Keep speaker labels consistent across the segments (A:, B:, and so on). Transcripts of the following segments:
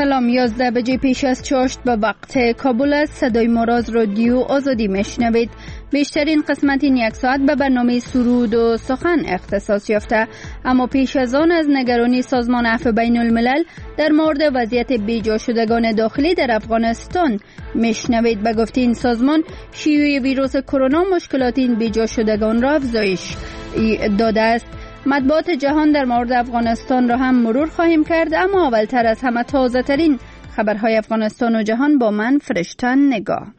A: سلام. 11 بجه پیش از چاشت به وقت کابل است. صدای ما را از رادیو آزادی میشنوید. بیشترین قسمت این یک ساعت به برنامه سرود و سخن اختصاص یافته، اما پیش از آن از نگرانی سازمان عفو بین الملل در مورد وضعیت بیجا شدگان داخلی در افغانستان میشنوید. به گفته این سازمان، شیوع ویروس کرونا مشکلات این بیجا شدگان را افزایش داده است. مطبوعات جهان در مورد افغانستان را هم مرور خواهیم کرد، اما اولتر از همه تازه ترین خبرهای افغانستان و جهان با من فرشتن نگاه.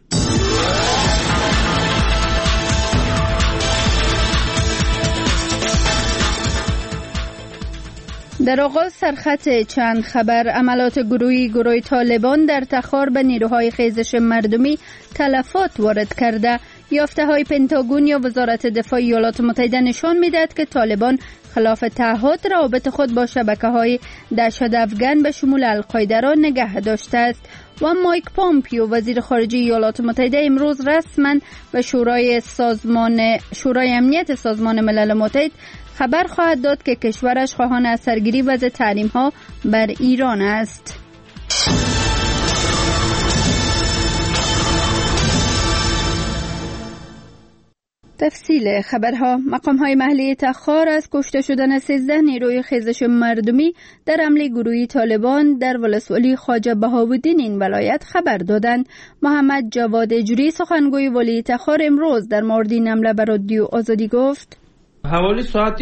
A: در آغاز سرخط چند خبر. عملات گروه طالبان در تخار به نیروهای خیزش مردمی تلفات وارد کرده. یافته های پنتاگون یا وزارت دفاع ایالات متحده نشان می‌دهد که طالبان خلاف تعهد روابط خود با شبکه‌های دهشت افغان به شمول القاعده را نگه داشته است. و مایک پامپیو وزیر خارجه ایالات متحده امروز رسما به شورای امنیت سازمان ملل متحد خبر خواهد داد که کشورش خواهان از سرگیری وضع تحریم‌ها بر ایران است. تفصیل خبرها. مقام‌های محلی تخار از کشته شدن 13 نیروی خیزش مردمی در حمله گروهی طالبان در ولسوالی خواجه بهاءالدین این ولایت خبر دادند. محمد جواد اجری سخنگوی ولی تخار امروز در مورد این حمله به رادیو آزادی گفت:
B: حوالی ساعت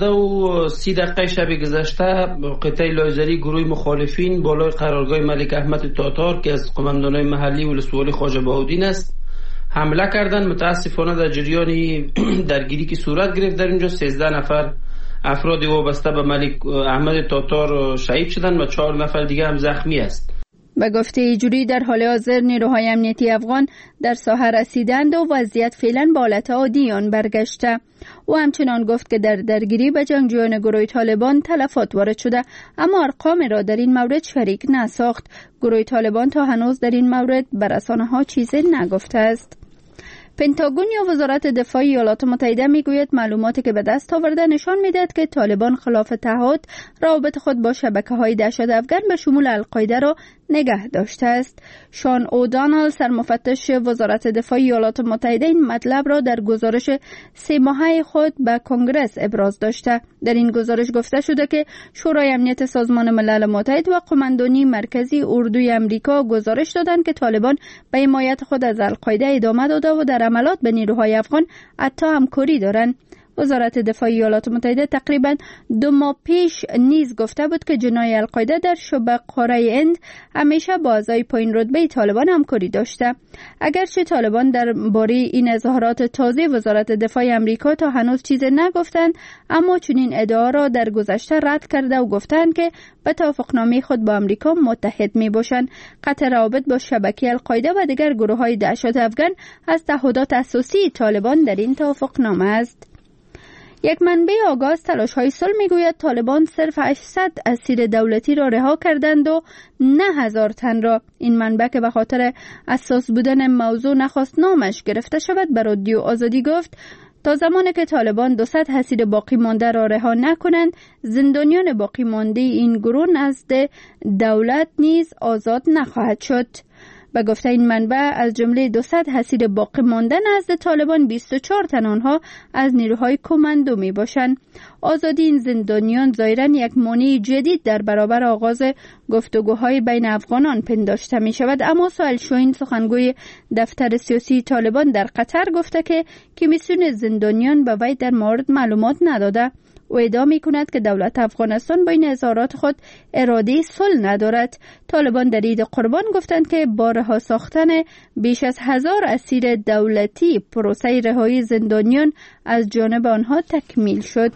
B: 12:30 شب گذشته قطعه لایزری گروه مخالفین بالای قرارگاه ملک احمد تاتار که از قماندان‌های محلی ولسوالی خواجه بهاءالدین است حمله کردند. متاسفانه در جریان درگیری که صورت گرفت در اینجا 13 نفر افراد وابسته به ملک احمد تاتار شهید شدند و 4 نفر دیگه هم زخمی است.
A: به گفته ایجوری در حال حاضر نیروهای امنیتی افغان در ساحه رسیدند و وضعیت فعلا به حالت عادی آن برگشته. او همچنان گفت که در درگیری به جنگجویان گروه طالبان تلفات وارد شده، اما ارقام را در این مورد شریک نساخت. گروه طالبان تا هنوز در این مورد به رسانه‌ها چیزی نگفته است. پنتاگون یا وزارت دفاع ایالات متحده میگوید معلوماتی که به دست آورده نشان میدهد که طالبان خلاف تعهد روابط خود با شبکه‌های دهشت افغان به شمول القاعده را نگه داشته است. شان اودانال سرمفتش وزارت دفاع ایالات متحده این مطلب را در گزارش 3 ماهه خود به کنگره ابراز داشته. در این گزارش گفته شده که شورای امنیت سازمان ملل متحد و قماندانی مرکزی اردوی امریکا گزارش دادند که طالبان به حمایت خود از القاعده ادامه داده و در عملات به نیروهای افغان حتی همکاری دارند. وزارت دفاع ایالات متحده تقریباً 2 ماه پیش نیز گفته بود که جناح القاعده در شبه قاره هند همیشه با اعضای پایین رتبه طالبان همکاری داشته. اگرچه طالبان درباره این اظهارات تازه وزارت دفاع آمریکا تا هنوز چیزی نگفتند، اما چنین ادعا را در گذشته رد کرده و گفتند که به توافقنامه خود با آمریکا متحد میباشند. قطع روابط با شبکه القاعده و دیگر گروه‌های دهشت افغان از تعهدات اساسی طالبان در این توافقنامه است. یک منبع آگاه از تلاش‌های صلح میگوید طالبان صرف 800 اسیر دولتی را رها کردند و نه 1000 تن را. این منبع که به خاطر اساس بودن موضوع نخواست نامش گرفته شود به رادیو آزادی گفت تا زمانی که طالبان 200 اسیر باقی مانده را رها نکنند، زندانیان باقی مانده این گروه نزد دولت نیز آزاد نخواهد شد. به گفته این منبع از جمله 200 اسیر باقی مانده نزد طالبان 24 تن آنها از نیروهای کماندو می باشند. آزادی این زندانیان ظاهراً یک مانع جدید در برابر آغاز گفتگوهای بین افغانان پنداشته می شود، اما سهیل شاهین سخنگوی دفتر سیاسی طالبان در قطر گفته که کمیسیون زندانیان به وی در مورد معلومات نداده. او ادعا می‌کند که دولت افغانستان با این اظهارات خود اراده صلح ندارد. طالبان در عید قربان گفتند که با رها ساختن بیش از 1000 اسیر دولتی پروسه رهایی زندانیان از جانب آنها تکمیل شد.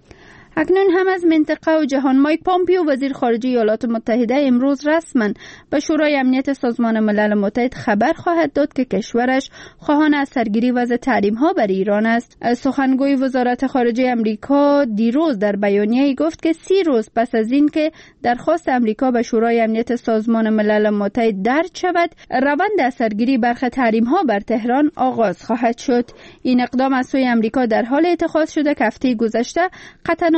A: اکنون هم از منطقه و جهان. مایک پامپیو وزیر خارجه ایالات متحده امروز رسما به شورای امنیت سازمان ملل متحد خبر خواهد داد که کشورش خواهان از سرگیری وضع تحریم‌ها بر ایران است. سخنگوی وزارت خارجه امریکا دیروز در بیانیه‌ای گفت که 30 روز پس از این که درخواست امریکا به شورای امنیت سازمان ملل متحد درج شود، روند از سرگیری برخی تحریم‌ها بر تهران آغاز خواهد شد. این اقدام از سوی امریکا در حال اتخاذ شده که هفته گذشته قطعنامه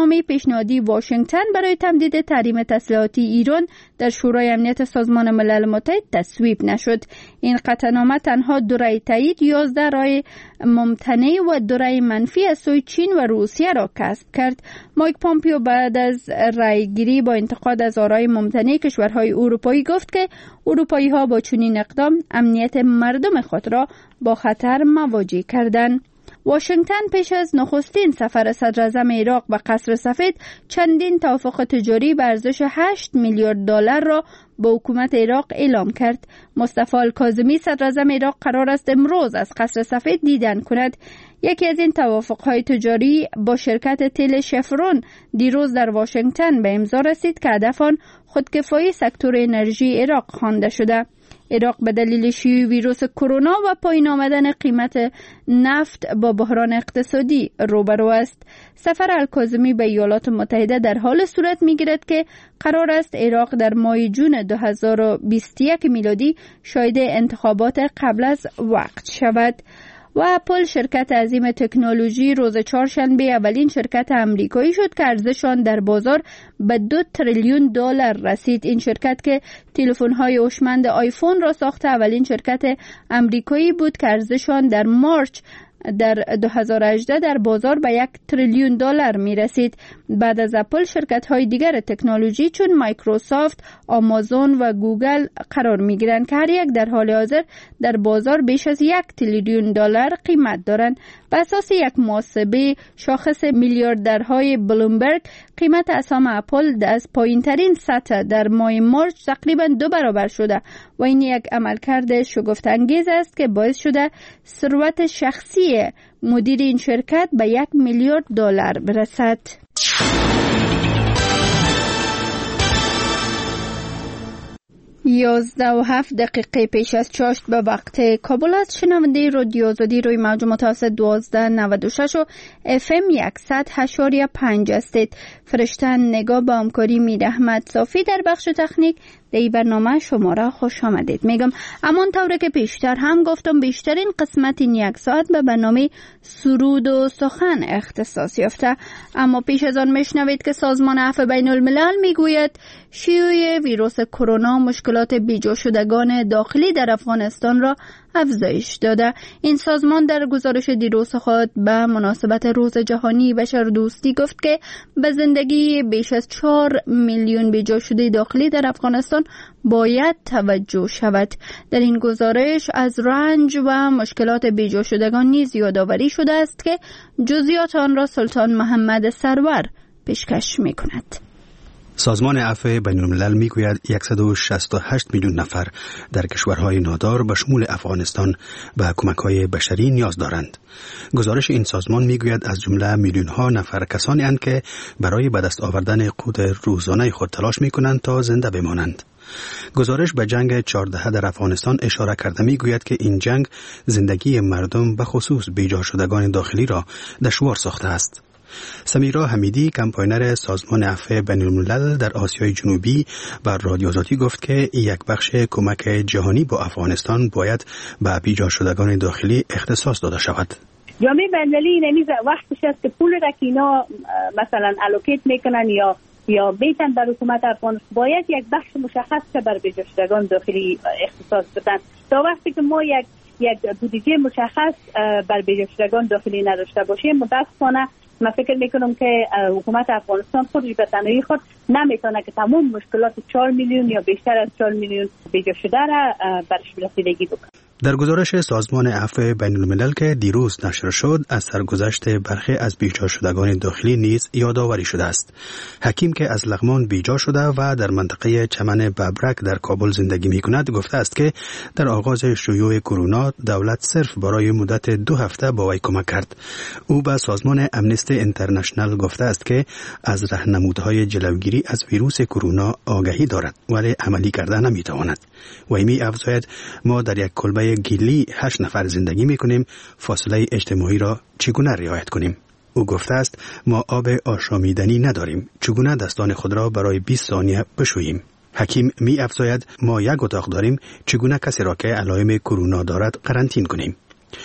A: قطعنامه پیشنهادی واشنگتن برای تمدید تحریم تسلیحاتی ایران در شورای امنیت سازمان ملل متحد تصویب نشد. این قطعنامه تنها 2 رأی تایید، 11 رأی ممتنع و 2 رأی منفی از سوی چین و روسیه را کسب کرد. مایک پامپیو بعد از رأیگیری با انتقاد از آرای ممتنع کشورهای اروپایی گفت که اروپایی‌ها با چنین اقدام امنیت مردم خود را با خطر مواجه کردند. واشنگتن پیش از نخستین سفر صدر اعظم عراق به قصر سفید چندین توافق تجاری به ارزش 8 میلیارد دلار را با حکومت عراق اعلام کرد. مصطفی الکاظمی صدر اعظم عراق قرار است امروز از قصر سفید دیدن کند. یکی از این توافق‌های تجاری با شرکت تل شفرون دیروز در واشنگتن به امضا رسید که هدف آن خودکفایی سکتور انرژی عراق خوانده شده. عراق به دلیل شیوع ویروس کرونا و پایین آمدن قیمت نفت با بحران اقتصادی روبرو است. سفر الکاظمی به ایالات متحده در حال صورت می‌گیرد که قرار است عراق در ماه جون 2021 میلادی شاهد انتخابات قبل از وقت شود. و اپل شرکت عظیم تکنولوژی روز چهارشنبه اولین شرکت امریکایی شد که ارزش آن در بازار به 2 تریلیون دلار رسید. این شرکت که تلفن‌های هوشمند آیفون را ساخته اولین شرکت امریکایی بود که ارزش آن در مارچ در 2018 در بازار به 1 تریلیون دلار می رسید. بعد از اپل شرکت‌های دیگر تکنولوژی چون مایکروسافت، آمازون و گوگل قرار می گیرند که هر یک در حال حاضر در بازار بیش از 1 تریلیون دلار قیمت دارند. بر اساس یک محاسبه شاخص میلیاردرهای بلومبرگ، قیمت اسهم اپل از پایین‌ترین سطح در ماه مارچ تقریباً 2 برابر شده و این یک عملکرد شگفت‌انگیز است که باعث شده ثروت شخصی مدیر این شرکت به 1 میلیارد دلار برسد. 11:07 پیش از چاشت به وقت کابل است. شنونده رادیو آزادی روی موج متوسط 1296 و FM 100.5 هستید. فرشتن نگاه با همکاری میر احمد صافی در بخش تکنیک در این برنامه شما را خوش آمدید میگم. امان طوره که پیشتر هم گفتم بیشترین قسمت این 1 ساعت به برنامه سرود و سخن اختصاص یافته، اما پیش از آن میشنوید که سازمان عفو بین الملل میگوید شیوع ویروس کرونا مشکلات بیجا شدگان داخلی در افغانستان را افزایش داده. این سازمان در گزارش دیروز خود به مناسبت روز جهانی بشردوستی گفت که به زندگی بیش از 4 میلیون بیجا شده داخلی در افغانستان باید توجه شود. در این گزارش از رنج و مشکلات بیجا شدگان نیز یادآوری شده است که جزئیات آن را سلطان محمد سرور پیشکش می‌کند.
C: سازمان عفو بین الملل میگوید 168 میلیون نفر در کشورهای نادار به شمول افغانستان به کمک‌های بشری نیاز دارند. گزارش این سازمان میگوید از جمله میلیون‌ها نفر کسانی اند که برای به دست آوردن قوت روزانه خود تلاش میکنند تا زنده بمانند. گزارش به جنگ 14 در افغانستان اشاره کرده میگوید که این جنگ زندگی مردم به خصوص بیجا شدگان داخلی را دشوار ساخته است. سمیرا حمیدی کمپاینر سازمان عفو بین الملل در آسیای جنوبی بر رادیو آزادی گفت که یک بخش کمک جهانی با افغانستان باید به بیجا شدگان داخلی اختصاص داده شود.
D: جامعه بین‌المللی نمیز وقتش است که پول را که اینا مثلا الوکیت میکنن یا بیتن بر حکومت افغانستان باید یک بخش مشخص که بر بیجا شدگان داخلی اختصاص بدن. تا وقتی که ما یک بودجه مشخص بر بیجا شدگان داخلی نداشته باشیم متاسفانه من فکر میکنم که حکومت افغانستان خودش به تنهایی خود نمیتونه که تمام مشکلات 4 میلیون یا بیشتر از 4 میلیون بیجا شده را برش رسیدگی بکنه.
C: در گزارش سازمان عفو بین الملل که دیروز نشر شد از سرگذشت برخی از بیجا شدگان داخلی نیز یادآوری شده است. حکیم که از لغمان بیجا شده و در منطقه چمن ببرک در کابل زندگی می‌کند گفته است که در آغاز شیوع کرونا دولت صرف برای مدت 2 هفته با وی کمک کرد. او به سازمان امنستی اینترنشنال گفته است که از راهنمودهای جلوگیری از ویروس کرونا آگاهی دارد ولی عملی کرده نمی‌تواند. وی می‌افزاید ما در یک کلبه گیلی 8 نفر زندگی میکنیم، فاصله اجتماعی را چگونه رعایت کنیم؟ او گفته است ما آب آشامیدنی نداریم، چگونه دستان خود را برای 20 ثانیه بشوییم؟ حکیم می افزاید ما یک اتاق داریم، چگونه کسی را که علائم کرونا دارد قرنطین کنیم؟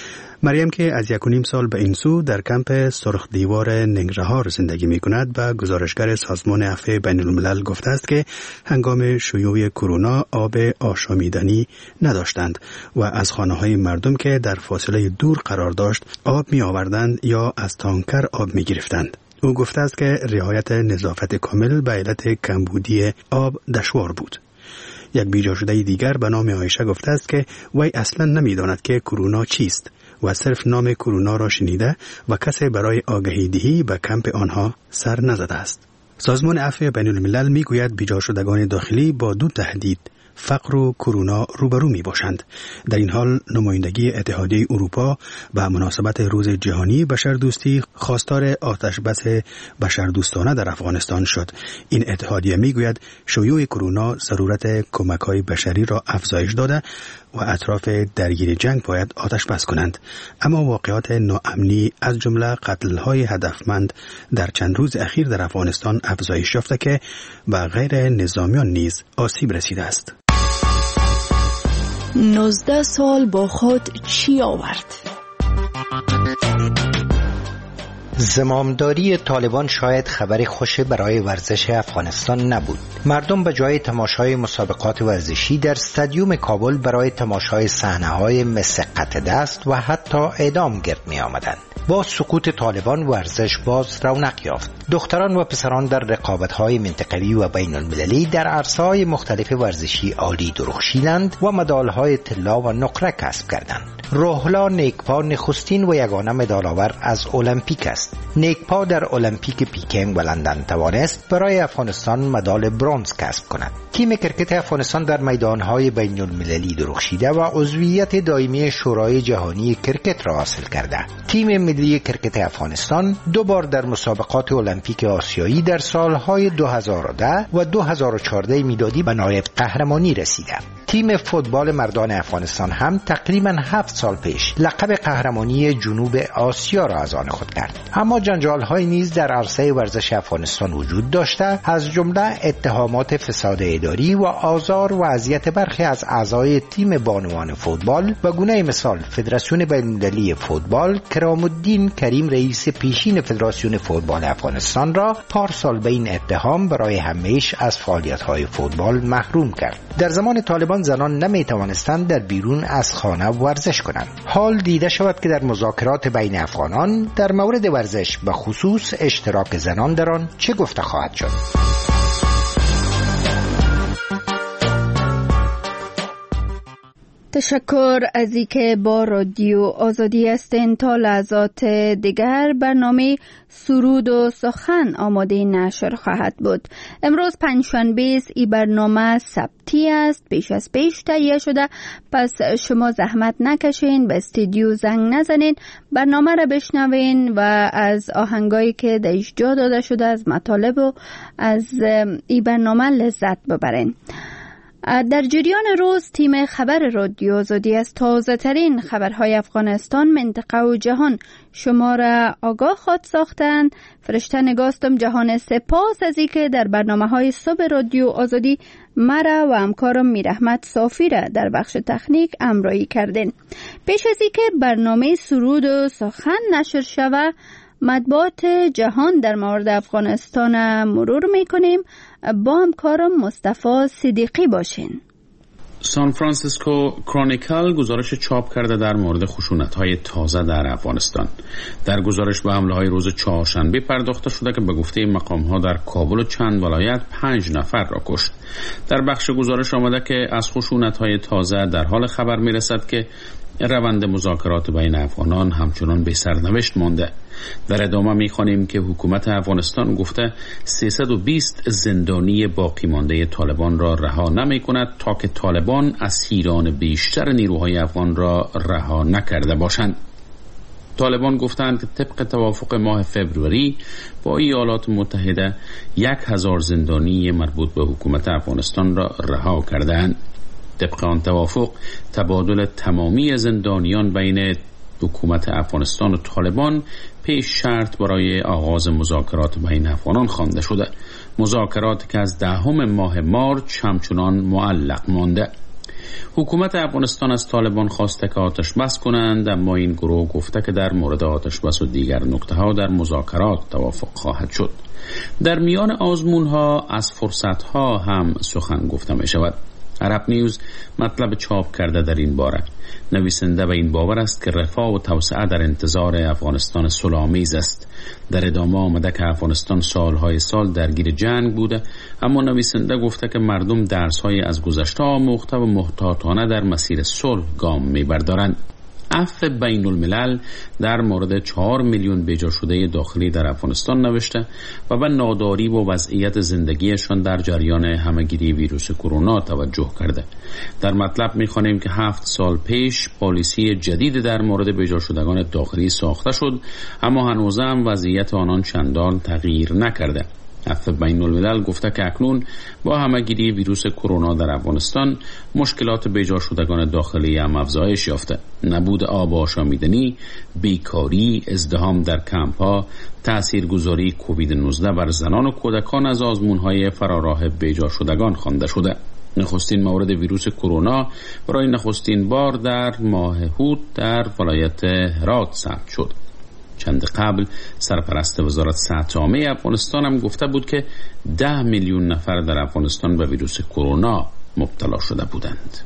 C: مریم که از 1.5 سال به این سو در کمپ سرخ دیوار ننگرهار زندگی می کند و گزارشگر سازمان عفو بین الملل گفته است که هنگام شیوع کرونا آب آشامیدنی نداشتند و از خانه های مردم که در فاصله دور قرار داشت آب می آوردند یا از تانکر آب می گرفتند. او گفته است که رعایت نظافت کامل به علت کمبودی آب دشوار بود. یک بیجا شده دیگر به نام عایشه گفته است که وی اصلا نمی‌داند که کرونا چیست و صرف نام کرونا را شنیده و کسی برای آگهی دهی به کمپ آنها سر نزده است. سازمان عفو بین الملل میگوید بیجا شدگان داخلی با دو تهدید، فقر و کرونا روبرو می باشند. در این حال نمایندگی اتحادیه اروپا به مناسبت روز جهانی بشردوستی خواستار آتش بس بشردوستانه در افغانستان شد. این اتحادیه می گوید شیوع کرونا ضرورت کمک‌های بشری را افزایش داده و اطراف درگیر جنگ باید آتش بس کنند. اما واقعات ناامنی از جمله قتل‌های هدفمند در چند روز اخیر در افغانستان افزایش یافته که به غیر نظامیان نیز آسیب رسیده است.
E: 19 سال با خود چی آورد؟
F: زمامداری طالبان شاید خبر خوش برای ورزش افغانستان نبود. مردم به جای تماشای مسابقات ورزشی در استادیوم کابل برای تماشای صحنه‌های مثل قطع دست و حتی اعدام گرد می آمدند. با سقوط طالبان ورزش باز رونق یافت. دختران و پسران در رقابت‌های منطقوی و بین المللی در عرصه‌های مختلف ورزشی عالی درخشیدند و مدال‌های طلا و نقره کسب کردند. روحلا نیکپا نخستین و یگانه مدال آور از المپیک است. نیکپا در المپیک پیکینگ و لندن توانست برای افغانستان مدال برنز کسب کند. تیم کرکت افغانستان در میدان‌های بین المللی درخشیده و عضویت دائمی شورای جهانی کرکت را حاصل کرده. تیم ملی کرکت افغانستان 2 بار در مسابقات المپیک آسیایی در سالهای 2010 و 2014 میلادی به نایب قهرمانی رسیده. تیم فوتبال مردان افغانستان هم تقریباً 7 سال پیش لقب قهرمانی جنوب آسیا را از آن خود کرد. اما جنجال‌های نیز در عرصه ورزش افغانستان وجود داشته، از جمله اتهامات فساد اداری و آزار و اذیت برخی از اعضای تیم بانوان فوتبال و گونه مثال فدراسیون بین‌المللی فوتبال کرام الدین کریم رئیس پیشین فدراسیون فوتبال افغانستان را پارسال به این اتهام برای همیشه از فعالیت‌های فوتبال محروم کرد. در زمان طالبان زنان نمی‌توانستند در بیرون از خانه ورزش کنند. حال دیده شود که در مذاکرات بین افغانان در مورد ورزش به خصوص اشتراک زنان در آن چه گفته خواهد شد.
A: تشکر از اینکه با رادیو آزادی هستین. تا لحظات دیگر برنامه سرود و سخن آماده نشر خواهد بود. امروز پنجشنبه است. این برنامه سبتی است، پیش از پیش تهیه شده، پس شما زحمت نکشین، به استودیو زنگ نزنین، برنامه را بشنوین و از آهنگایی که در اجرا داده شده از مطالب و از این برنامه لذت ببرین. در جریان روز تیم خبر رادیو آزادی از تازه ترین خبرهای افغانستان، منطقه و جهان شما را آگاه خود ساختند. فرشته نگاستم جهان سپاس از اینکه در برنامه‌های صبح رادیو آزادی مرا و همکارم میرحمت صافی را در بخش تکنیک همراهی کردین. پیش از اینکه برنامه سرود و سخن نشر شود، مطبوعات جهان در مورد افغانستان مرور میکنیم. با همکارم مصطفی صدیقی باشین.
G: سان فرانسیسکو کرونیکل گزارش چاپ کرده در مورد خشونت‌های تازه در افغانستان. در گزارش به حمله‌های روز چهارشنبه پرداخته شده که به گفته مقام‌ها در کابل و چند ولایت 5 نفر را کشت. در بخش گزارش آمده که از خشونت‌های تازه در حال خبر می‌رسد که روند مذاکرات بین افغانان همچنان به سرنوشت مانده. در ادامه می‌خوانیم که حکومت افغانستان گفته 320 زندانی باقی مانده طالبان را رها نمی‌کند تا که طالبان اسیران بیشتر نیروهای افغان را رها نکرده باشند. طالبان گفتند که طبق توافق ماه فوریه با ایالات متحده 1000 زندانی مربوط به حکومت افغانستان را رها کردند. طبق آن توافق تبادل تمامی زندانیان بین حکومت افغانستان و طالبان پیش شرط برای آغاز مذاکرات بین افغانان خوانده شده. مذاکرات که از 10 ماه مارس همچنان معلق مانده. حکومت افغانستان از طالبان خواسته که آتش بس کنند، اما این گروه گفته که در مورد آتش بس و دیگر نکته ها در مذاکرات توافق خواهد شد. در میان آزمون ها از فرصت ها هم سخن گفته می شود. عرب نیوز مطلب چاپ کرده در این باره. نویسنده به این باور است که رفاه و توسعه در انتظار افغانستان صلح‌آمیز است. در ادامه آمده که افغانستان سالهای سال درگیر جنگ بوده، اما نویسنده گفته که مردم درس‌های از گذشته آموخته و محتاطانه در مسیر صلح گام می‌بردارند. عفو بین الملل در مورد 4 میلیون بیجا شده داخلی در افغانستان نوشته و به ناداری و وضعیت زندگیشان در جریان همه‌گیری ویروس کرونا توجه کرده. در مطلب می‌خوانیم که 7 سال پیش پالیسی جدید در مورد بیجا شدگان داخلی ساخته شد، اما هنوز هم وضعیت آنان چندان تغییر نکرده. عفو بین الملل گفته که اکنون با همه‌گیری ویروس کرونا در افغانستان مشکلات بیجا شدگان داخلی هم افزایش یافته. نبود آب و آشامیدنی، بیکاری، ازدحام در کمپ‌ها، تاثیرگذاری کووید 19 بر زنان و کودکان از آزمون‌های فراراه بیجا شدگان خوانده شده. نخستین مورد ویروس کرونا برای نخستین بار در ماه هوت در ولایت هرات ثبت شد. چند قبل سرپرست وزارت صحت عامه افغانستان هم گفته بود که 10 میلیون نفر در افغانستان به ویروس کرونا مبتلا شده بودند.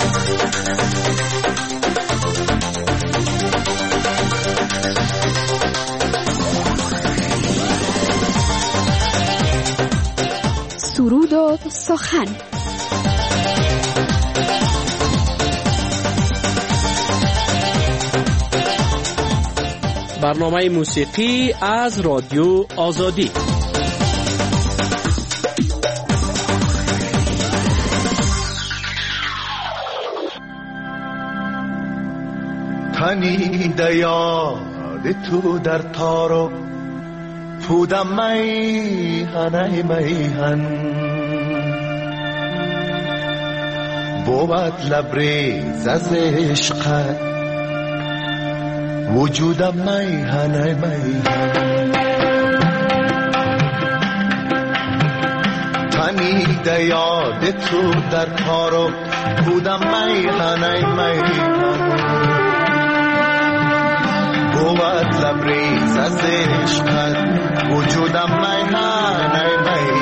E: سرود و سخن.
H: برنامه موسیقی از رادیو آزادی.
I: تنیده یاد تو در تارو پودم میهن بود لبریز از عشقت وجودم میهن تنیده یاد تو در تارو بودم میهن بود لبریز از عشقت وجودم میهن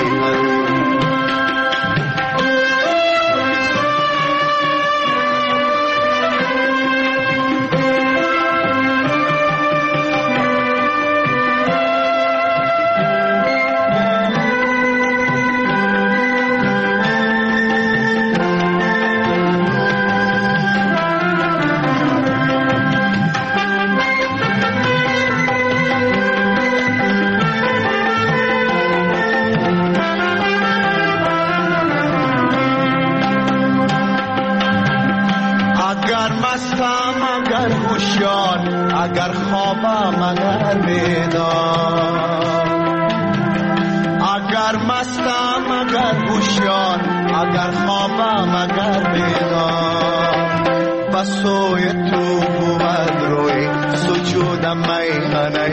I: اگر خوابم اگر بیدار اگر مستم اگر هوشیار اگر خوابم اگر بیدار بسوی تو بود روی سجودم میهن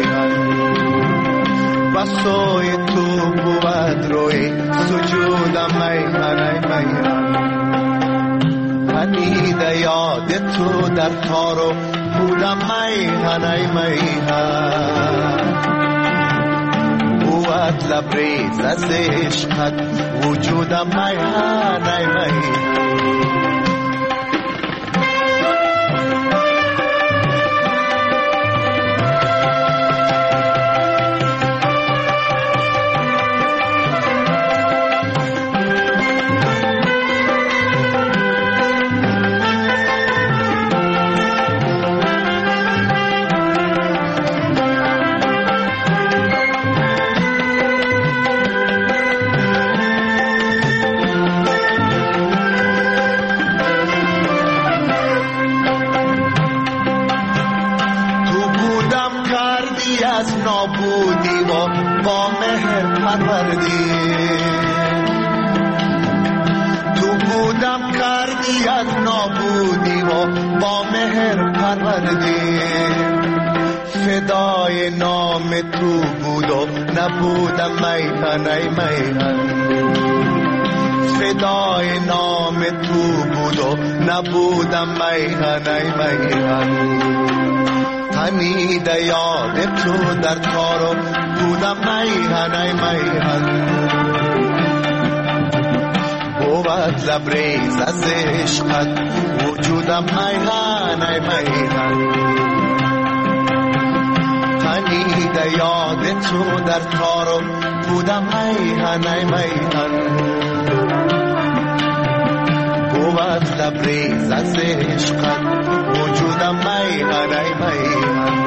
I: بسوی تو بود روی سجودم میهن پنیده یاد تو در تارو بودم میهن بود لبریز از عشقت وجودم میهن نابودی و با مهر پروردی تو بودم کردی از نابودی و با مهر پروردی فدای نام تو بود و نبودم میهن فدای نام تو بود و نبودم میهن ای میهن تنیده یاد تو در تارو بودم میهن ای میهن بود لبریز از عشقت وجودم میهن ای میهن تنیده یاد تو در تارو بودم میهن ای میهن بود لبریز از عشقت وجودم میهن ای میهن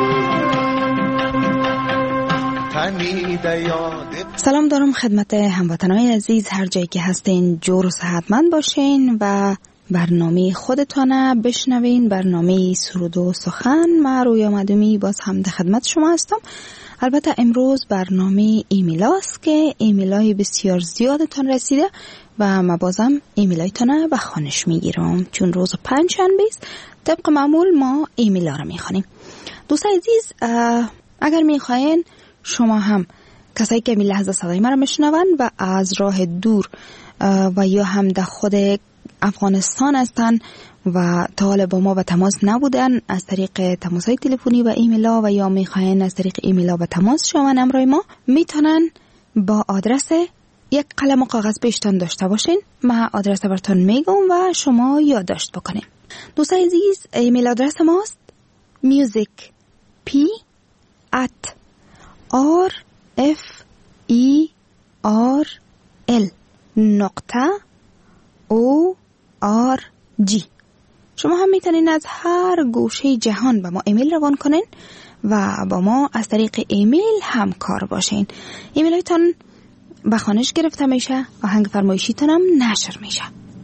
I: تنیده یاد.
J: سلام دارم خدمت هموطنان عزیز، هر جایی که هستین جور و صحتمند باشین و برنامه خودتانه بشنوین. برنامه سرود و سخن. من رویا مدومی باز هم در خدمت شما هستم. البته امروز برنامه ایمیلاست که ایمیلای بسیار زیادتان رسیده و ما بازم ایمیلایتان به خوانش میگیرم چون روز پنجشنبه است. طبق معمول ما ایمیلا رو میخوانیم. دوستان عزیز، اگر میخواین شما هم کسایی که می لحظه صدای ما رو میشنون و از راه دور و یا هم در خود افغانستان هستن و تا حالا با ما به تماس نبودن، از طریق تماس‌های تلفنی و ایمیلا و یا میخواین از طریق ایمیلا به تماس شوند همراه ما، میتونن با آدرس یک قلم و کاغذ پیشتان داشته باشین. من آدرس براتون میگم و شما یادداشت بکنین. دوستان عزیز، ایمیل آدرس ماست music@rferl.org. شما هم میتونین از هر گوشه جهان به ما ایمیل روان کنین و با ما از طریق ایمیل همکار باشین. ایمیل هایتان به خوانش گرفته میشه، آهنگ فرمایشیتان هم نشر میشه.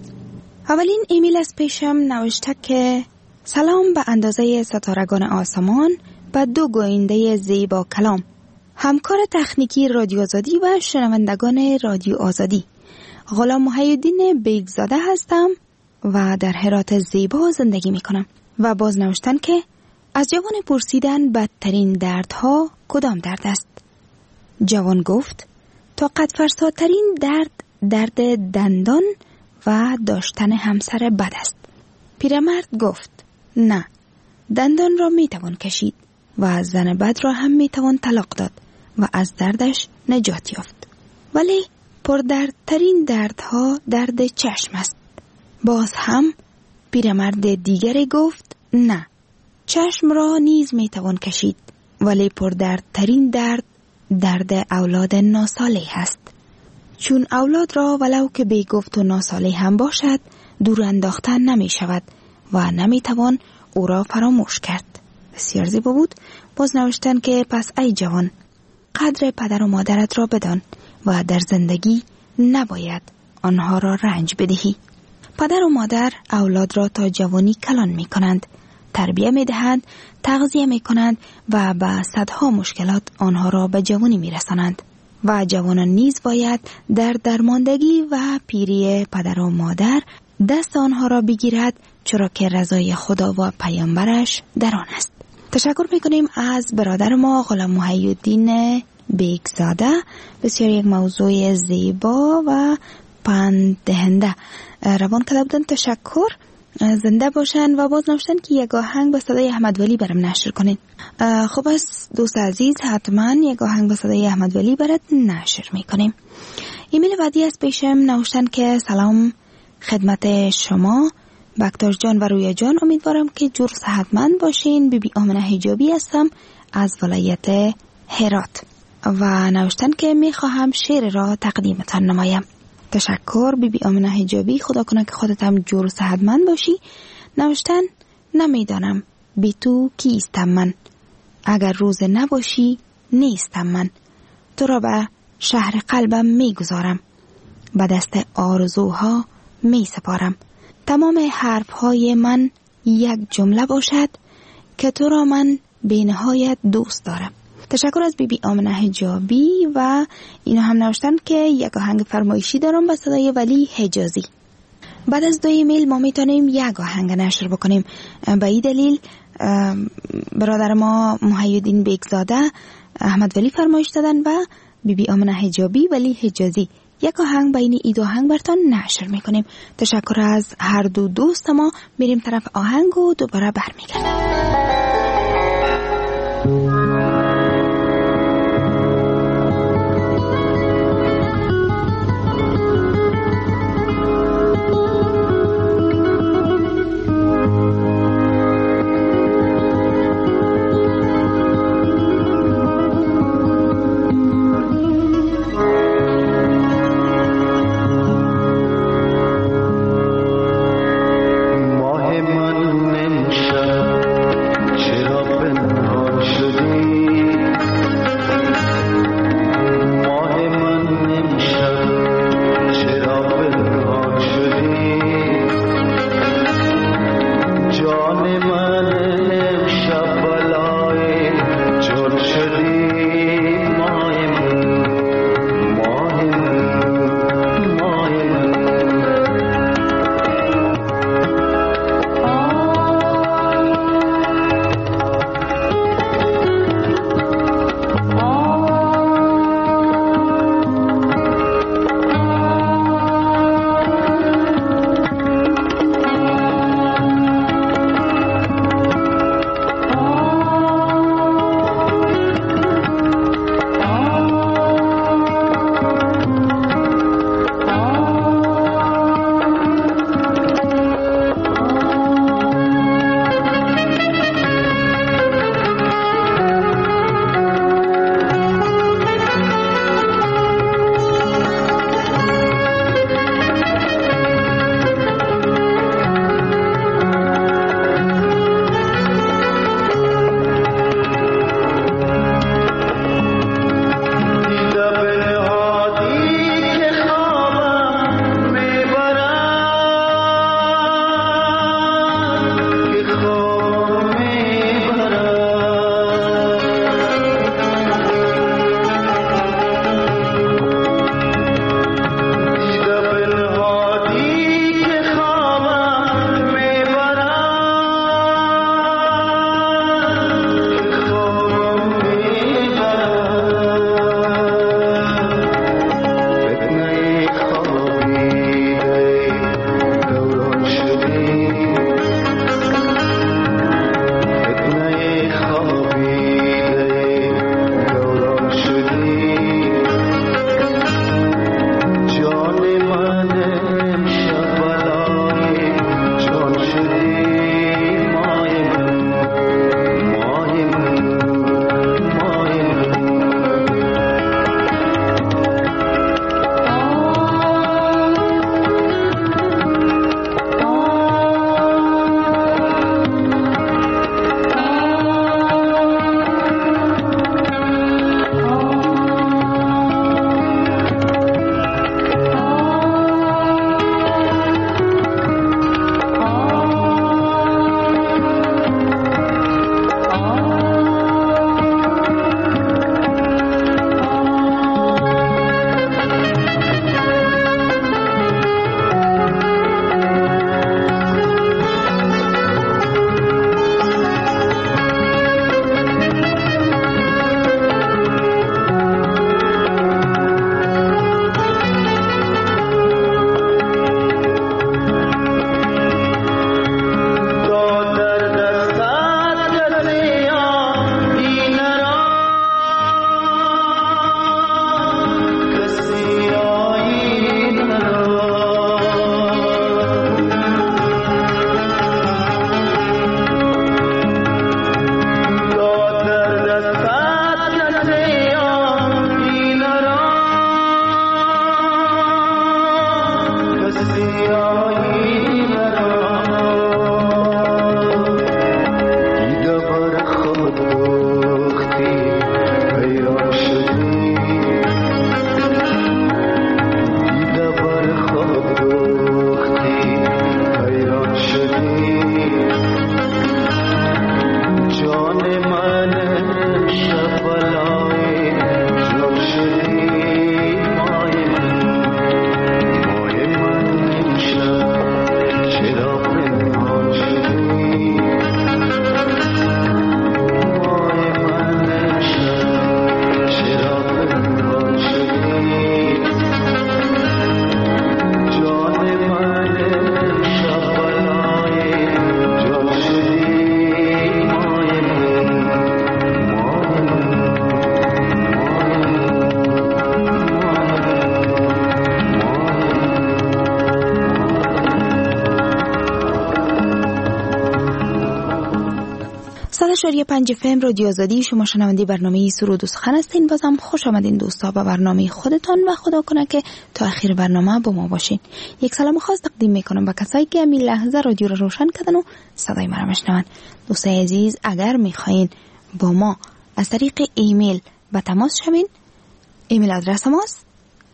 J: اولین ایمیل از پیشم نوشته که سلام به اندازه ستارگان آسمان، به دو گوینده زیبا کلام، همکار تکنیکی رادیو آزادی و شنوندگان رادیو آزادی. غلام محی‌الدین بیگزاده هستم و در هرات زیبا زندگی میکنم. و باز نوشتن که از جوان پرسیدن بدترین دردها کدام درد است؟ جوان گفت طاقت فرساترین درد دندان و داشتن همسر بد است. پیرمرد گفت نه، دندان را میتوان کشید و زن بد را هم میتوان طلاق داد و از دردش نجات یافت. ولی پردردترین دردها درد چشم است. باز هم پیرمرد دیگری گفت نه، چشم را نیز میتوان کشید ولی پردردترین درد اولاد ناصالح است. چون اولاد را ولو که بی گفت و ناصالح هم باشد دور انداختن نمی شود و نمی توان او را فراموش کرد. بسیار زیبا بود. باز نوشتن که پس ای جوان، قدر پدر و مادرت را بدان و در زندگی نباید آنها را رنج بدهی. پدر و مادر اولاد را تا جوانی کلان می کنند، تربیه می دهند، تغذیه می کنند و با صدها مشکلات آنها را به جوانی می رسانند. و جوانان نیز باید در درماندگی و پیری پدر و مادر دست آنها را بگیرد، چرا که رضای خدا و پیامبرش در آن است. تشکر میکنیم از برادر ما غلام محی‌الدین بیگزاده. بسیار یک موضوع زیبا و پند دهنده روان کرده بودن. تشکر، زنده باشن. و باز نوشتن که یک آهنگ به صدای احمد ولی برام نشر کنین. خب از دوست عزیز حتما یک آهنگ به صدای احمد ولی برات نشر میکنیم. ایمیل بعدی از پیشم نوشتن که سلام خدمت شما بکتاش جان و رویا جان، امیدوارم که جور صحتمند باشین. بی آمنه حجابی هستم از ولایت هرات و نوشتن که میخواهم شعر را تقدیمتان نمایم. تشکر بی آمنه حجابی، خدا کنه که خودت هم جور صحتمند باشی. نوشتن نمیدانم بی تو کیستم من، اگر روز نباشی نیستم من. تو را به شهر قلبم میگذارم، به دست آرزوها می سپارم. تمام حرفهای من یک جمله باشد که تو را من بی نهایت دوست دارم. تشکر از بی آمنه حجابی. و اینا هم نوشتن که یک آهنگ فرمایشی دارم به صدای ولی حجازی. بعد از 2 ایمیل ما میتونیم یک آهنگ نشر بکنیم. به این دلیل برادر ما محی‌الدین بیگزاده احمد ولی فرمایش دادن و بی آمنه حجابی ولی حجازی یک آهنگ بین ای دو آهنگ براتون نشر میکنیم. تشکر از هر دو دوست ما. میریم طرف آهنگ و دوباره برمیگردیم.
I: ماه من امشب
J: 99.5 FM رادیو آزادی. شما شنونده برنامه سرود و سخن هستین. بازم خوش آمدین دوستا به برنامه خودتان و خدا کنه که تا آخر برنامه با ما باشین. یک سلام خاص تقدیم میکنم به کسایی که همین لحظه رادیو رو روشن کردن و صدای ما رو میشنون. دوستای عزیز، اگر میخواین با ما از طریق ایمیل به تماس شوین، ایمیل آدرس ماست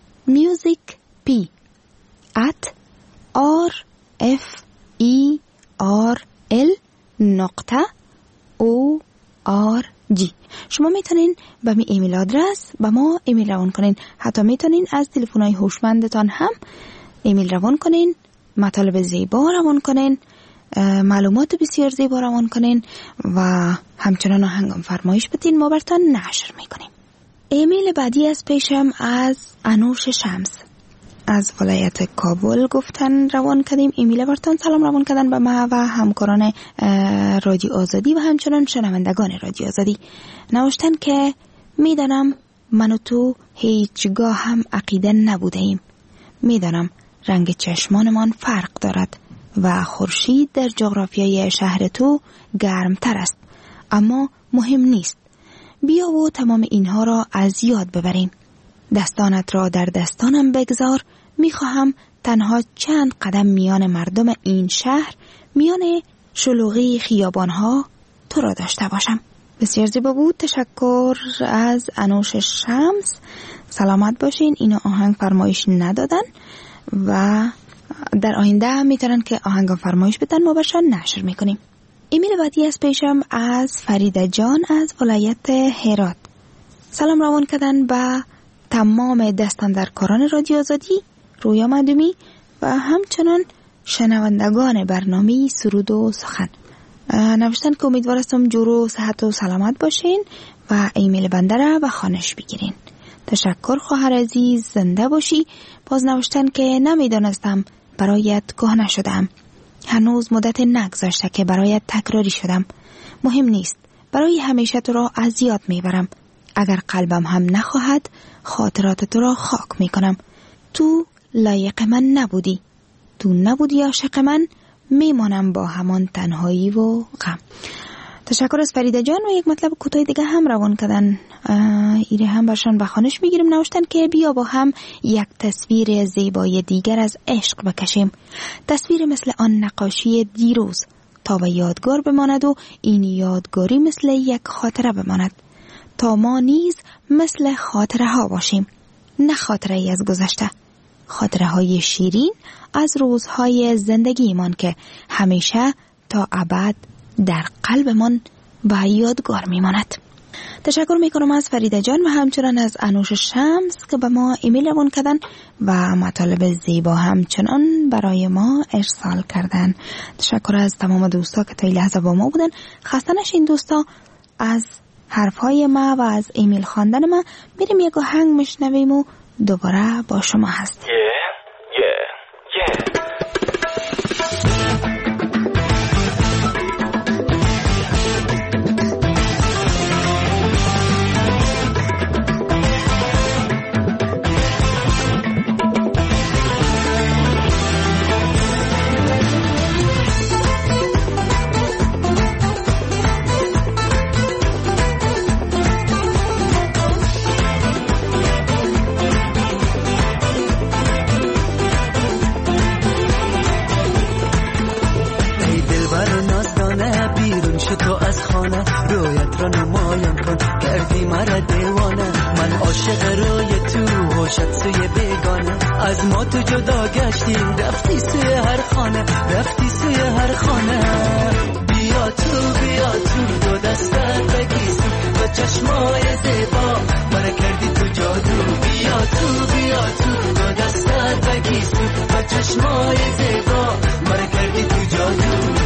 J: musicp@rferl.org. شما میتونین به می ایمیل آدرس به ما ایمیل روان کنین. حتی میتونین از تلفن‌های هوشمندتان هم ایمیل روان کنین، مطالب زیبا روان کنین، معلومات بسیار زیبا روان کنین و همچنان آهنگام فرمایش بدین، ما براتون نشر میکنیم. ایمیل بعدی از پیشم از انوش شمس از ولایت کابل گفتن روان کردیم. ایمیل براتون سلام روان کردن به ما و همکاران رادیو آزادی و همچنان شنوندگان رادیو آزادی. نوشتن که میدانم من و تو هیچگاه هم عقیده نبوده ایم. میدانم رنگ چشمانمان فرق دارد و خورشید در جغرافیای شهر تو گرمتر است، اما مهم نیست. بیا و تمام اینها را از یاد ببریم. دستانت را در دستانم بگذار. میخواهم تنها چند قدم میان مردم این شهر، میان شلوغی خیابانها تو را داشته باشم. بسیار زیبا بود. تشکر از انوش شمس. سلامت باشین. اینو آهنگ فرمایش ندادن و در آینده میتونن که آهنگ فرمایش بدن، ما برشان نشر میکنیم. ایمیل بعدی از پیشم از فریده جان از ولایت هرات. سلام روان کردن به تمام دستاندرکاران رادیو آزادی، رویا مدومی و همچنان شنوندگان برنامه سرود و سخن. نوشتن که امیدوار هستم جور و صحت و سلامت باشین و ایمیل بنده را به خانش بگیرین. تشکر خواهر عزیز، زنده باشی. باز نوشتن که نمیدانستم برایت کهنه شدم. هنوز مدت نگذاشته که برایت تکراری شدم. مهم نیست. برای همیشه تو را از یاد میبرم. اگر قلبم هم نخواهد، خاطرات تو را خاک میکنم. تو لایق من نبودی. تو نبودی عاشق من. میمانم با همان تنهایی و غم. تشکر از فریده جان. و یک مطلب کوتاه دیگه هم روان کردن. ایره هم برشان بخانش میگیرم. نوشتن که بیا با هم یک تصویر زیبای دیگر از عشق بکشیم. تصویر مثل آن نقاشی دیروز، تا به یادگار بماند و این یادگاری مثل یک خاطره بماند، تا ما نیز مثل خاطره ها باشیم. نه خاطره ای از گذشته، خاطره های شیرین از روزهای زندگیمان که همیشه تا ابد در قلبمان به یادگار میماند. تشکر میکنم از فریده جان و همچنان از انوش شمس که به ما ایمیل روان کردن و مطالب زیبا همچنان برای ما ارسال کردن. تشکر از تمام دوستا که تا این لحظه با ما بودن. خسته نشین دوستا. از حرفهای ما و از ایمیل خواندن ما میریم یک آهنگ میشنویم و دوباره با شما هستیم.
K: تو از خانه رویت را نمایان کن، کردی مرا دیوانه. من عاشق روی تو، هوشت سوی بیگانه. از ما تو جدا گشتی، رفتی سوی هر خانه، رفتی سوی هر خانه. بیا تو دو دستت بگیسو با چشمای زیبا، من کردی تو جادو. بیا تو دو دستت بگیسو با چشمای زیبا، من کردی تو جادو.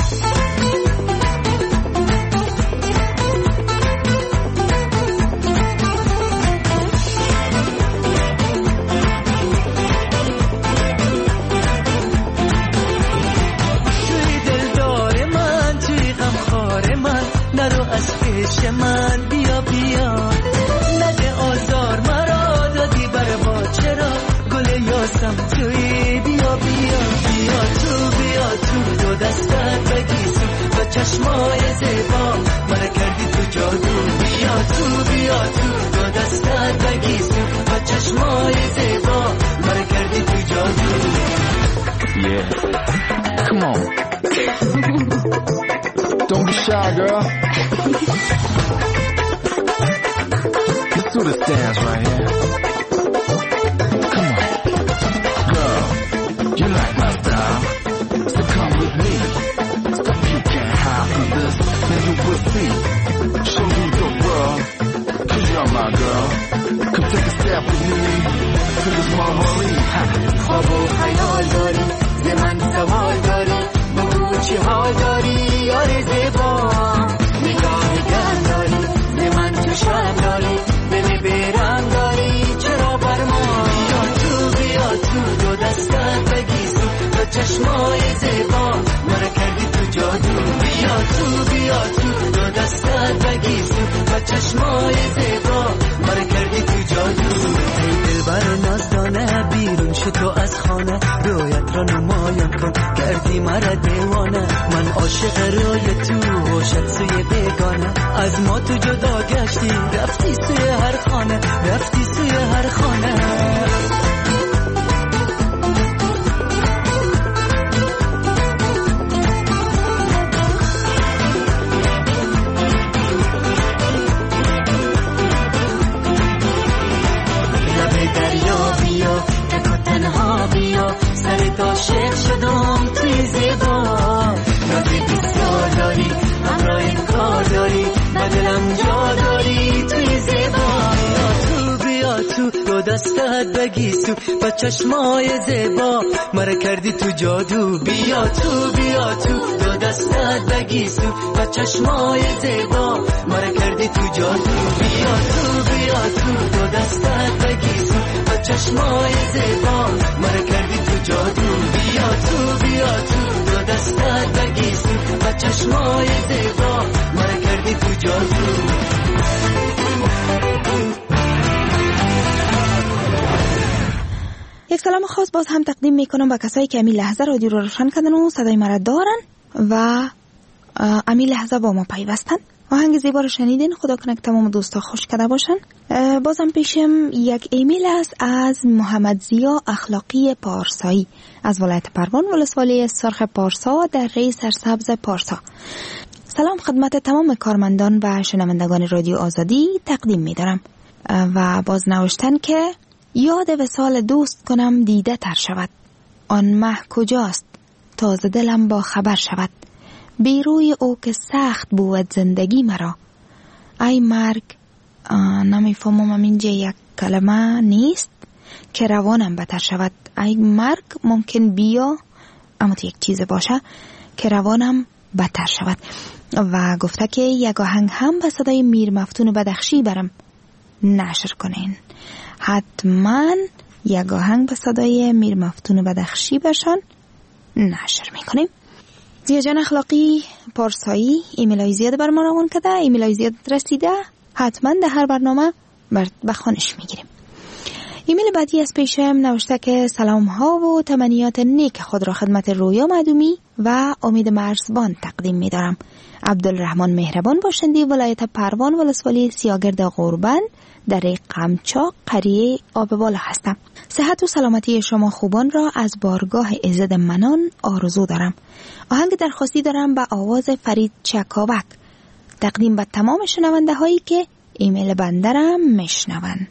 K: من بیا نده آزار مرا، دادی بر ما چرا گل یاسم توی. بیا تو دو دستت بگیسو با چشمای زیبا مرا کردی تو جادو بیا تو دو دستت بگیسو با چشمای زیبا مرا کردی تو جادو
L: Yeah, come on. Don't be shy, girl. Let's do this dance right here. Come on. Girl, you like my style, so come with me. Stuff you can't hide from this, then you will see. Show you the world, 'cause you're my girl. Come take a step with me, to this Marley.
K: خواب و خیال داری ز من سوال داری بگو چی حال داری یار زیبا نگاه گرم داری ز من تو شرم داری دل بیرم داری چرا بر ما بیا تو دو دستت بگیسو با چشمای زیبا مرا کردی تو جادو بیا تو دو دستت بگیسو با چشمای زیبا مرا کردی تو جادو ای دلبر نازدانه بیرون شو تو از خانه رویت را نمایان کن کردی مرا دیوانه من عاشق روی تو هوشت سوی بیگانه از ما تو جدا گشتی رفتی سوی هر خانه عاشق شدم توی زیبا رازی بسیار داری همراه کار داری بدلم جا داری توی زیبا بیا تو دو دستت بگیسو با چشمای زیبا مرا کردی تو جادو بیا تو دو دستت بگیسو با چشمای زیبا مرا کردی تو جادو بیا تو دو دستت بگیسو با چشمای زیبا مرا کردی تو جادو بیا تو دو دستت بگیسو با چشمای زیبا مرا کردی تو جادو
J: یک سلام خاص باز هم تقدیم میکنم به کسایی که امی لحظه رادیو رو روشن کردن و صدای مرا دارن و امی لحظه با ما پیوستن. آهنگ زیبا رو شنیدین، خدا کنه که تمام دوستا خوش کرده باشن. بازم پیشم یک ایمیل است از محمد زیا اخلاقی پارسایی از ولایت پروان ولسوالی سرخ پارسا در ری سرسبز پارسا. سلام خدمت تمام کارمندان و شنوندگان رادیو آزادی تقدیم میدارم و باز نوشتن که یاد وصال دوست کنم دیده تر شود، آن مه کجاست تازه دلم با خبر شود، بیروی او که سخت بود زندگی مرا، ای مرگ. نمیفهمم اینجا یک کلمه نیست که روانم بتر شود. ای مرگ ممکن بیا اما یک چیز باشه که روانم بتر شود. و گفته که یک آهنگ هم به صدای میر مفتون بدخشی برم نشر کنین. حتما یک آهنگ به صدای میر مفتون بدخشی برشان نشر میکنیم. زیا جان اخلاقی پارسایی ایمیلای زیاد بر ما روان کرده، ایمیلای زیاد رسیده، حتما در هر برنامه به خوانش میگیریم. ایمیل بعدی از پیشم نوشته که سلام ها و تمنیات نیک خود را خدمت رویا معدومی و امید مرزبان تقدیم میدارم. عبدالرحمن مهربان باشندی ولایت پروان ولسوالی سیاگرد غربند در قمچاق قریه آبوالا هستم. صحت و سلامتی شما خوبان را از بارگاه عزت منان آرزو دارم. آهنگ درخواستی دارم به آواز فرید چکاوک تقدیم به تمام شنونده هایی که ایمیل بندرم میشنون.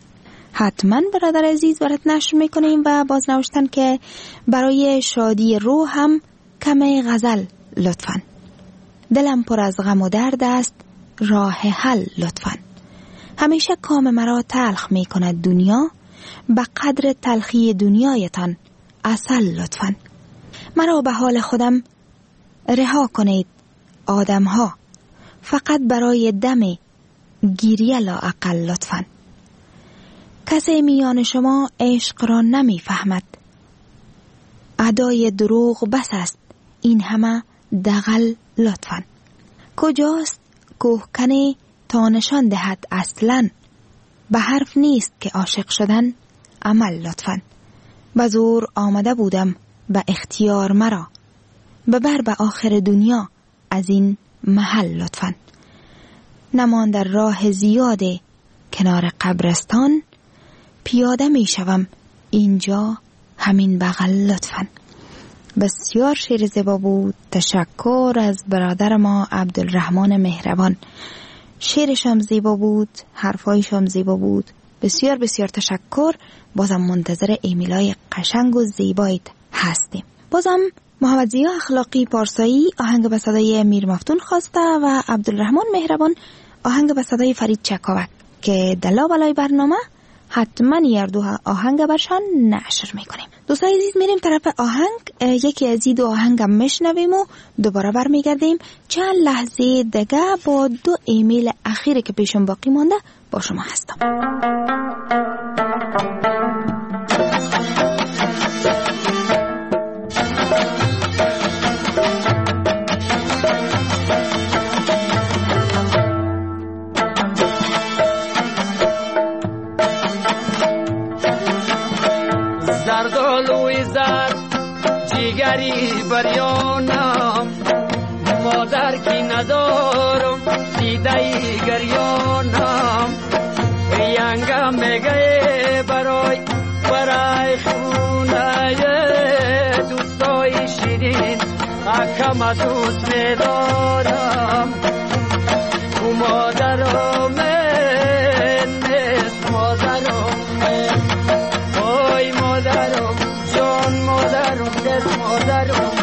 J: حتما برادر عزیز برات نشر میکنیم و باز نوشتن که برای شادی روح هم کمی غزل لطفاً. دلم پر از غم و درد است، راه حل لطفاً. همیشه کام مرا تلخ می کند دنیا، به قدر تلخی دنیایتان عسل لطفاً. مرا به حال خودم رها کنید آدم ها، فقط برای دم گیریه لااقل لطفاً. کسی میان شما عشق را نمی فهمد، ادای دروغ بس است این همه دغل لطفاً. کجاست کوهکنه تا نشان دهد اصلاً، به حرف نیست که عاشق شدن عمل لطفاً. به زور آمده بودم به اختیار مرا، ببر به آخر دنیا از این محل لطفاً. نمان در راه زیاد کنار قبرستان، پیاده می شوم اینجا همین بغل لطفاً. بسیار شعر زیبا بود. تشکر از برادر ما عبدالرحمن مهربان. شعرشم زیبا بود، حرفایشم زیبا بود. بسیار بسیار تشکر. بازم منتظر ایمیلای قشنگ و زیبایت هستیم. بازم محمد ضیا اخلاقی پارسایی آهنگ به صدای میر مفتون خواسته و عبدالرحمن مهربان آهنگ به صدای فرید چکاوک که دلا بالای برنامه حتما یردو آهنگ برشان نشر میکنیم. دوستای عزیز میریم طرف آهنگ. یکی از این دو آهنگ میشنویم و دوباره برمیگردیم. چند لحظه دیگه با 2 ایمیل اخیری که پیشم باقی مانده با شما هستم.
M: جیگری بریانم مادر کی ندارم دیدهی گریانم ینگم میگه برای خونه دوستای شیرین اکم دوست میدارم او مادرم نیست مادرم وای مادرم جان مادرم دست مادرم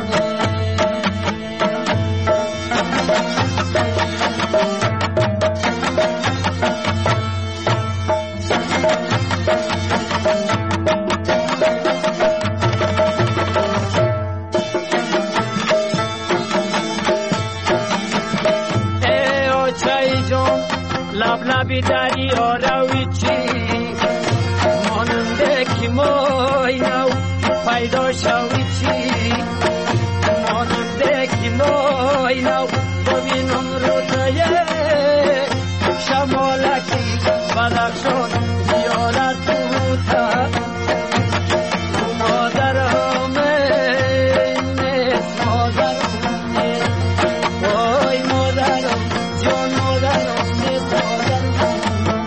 M: ای آچای جان لب لبی دریا روی چی ماننده کی مای نو پیدا شوی چی ماننده کی مای نو ببینم روزای شمالکی بدخشان زیارت بوده مادرم نیست مادرم وای مادرم جان مادرم نیست مادرم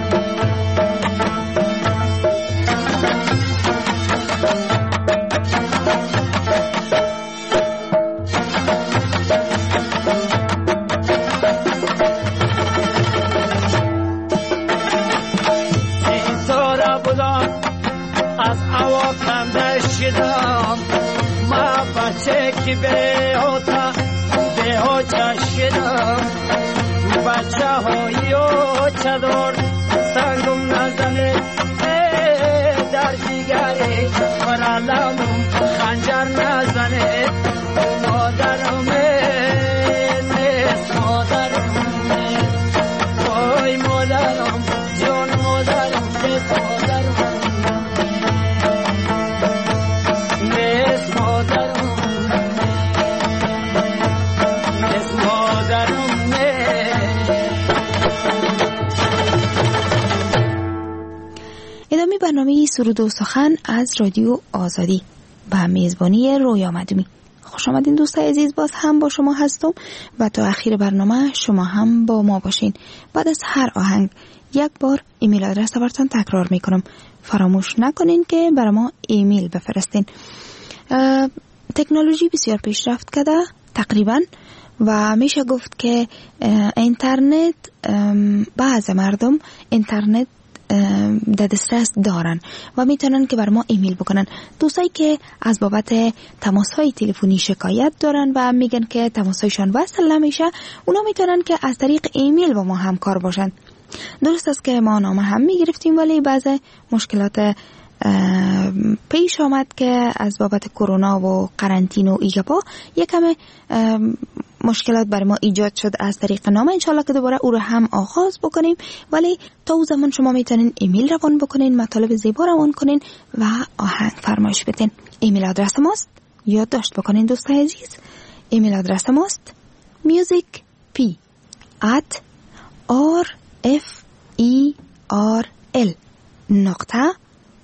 M: شدم ما بچه کی به هوتا شدم بچه های چادر سنگم نزنه در جیگره فرالم خنجر نزنه مادرم نیست مادرم وای مادرم جان مادرم نیست مادرم
J: ادامه برنامه سرود و سخن از رادیو آزادی با میزبانی رویا مدومی. خوش آمدین دوستای عزیز. باز هم با شما هستم و تا اخیر برنامه شما هم با ما باشین. بعد از هر آهنگ یک بار ایمیل آدرس براتون تکرار میکنم. فراموش نکنین که برای ما ایمیل بفرستین. تکنولوژی بسیار پیشرفت کرده تقریبا و میشه گفت که اینترنت بعض مردم اینترنت در دسترس دارن و میتونن که بر ما ایمیل بکنن. دوستایی که از بابت تماس‌های تلفنی شکایت دارن و میگن که تماس‌هایشان وصل نمیشه، اونا میتونن که از طریق ایمیل با ما همکار باشن. درست است که ما نامه هم میگرفتیم ولی بعض مشکلات پیش آمد که از بابت کرونا و قرنطینه و ایجابا یکم مشکلات برای ما ایجاد شد از طریق نامه. انشالله که دوباره او رو هم آغاز بکنیم، ولی تا او زمان شما میتونین ایمیل روان بکنین، مطالب زیبا روان کنین و آهنگ فرمایش بدین. ایمیل آدرس ماست، یادداشت بکنین دوستای عزیز. ایمیل آدرس ماست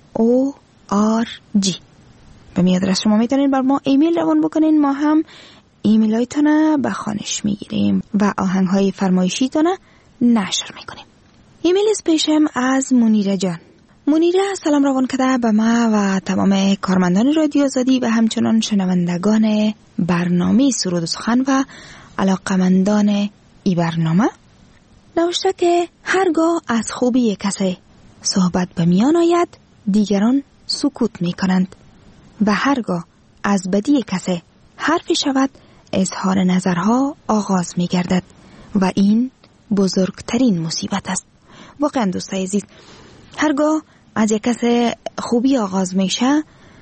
J: music@rferl.org. به می آدرس شما میتونین بر ما ایمیل روان بکنین، ما هم ایمیلایتونه به خوانش میگیریم و آهنگهای فرمایشیتونه نشر میکنیم. ایمیل پیشم از منیره جان. منیره سلام روان کرده به ما و تمام کارمندان رادیو آزادی و همچنان شنوندگان برنامه سرود و سخن و علاقمندان ای برنامه. نوشته که هرگاه از خوبی کسی صحبت به میان آید دیگران سکوت می کنند و هرگاه از بدی کسی حرفی شود اظهار نظرها آغاز می گردد و این بزرگترین مصیبت است. واقعا دوستای عزیز، هرگاه از یک کسی خوبی آغاز میشه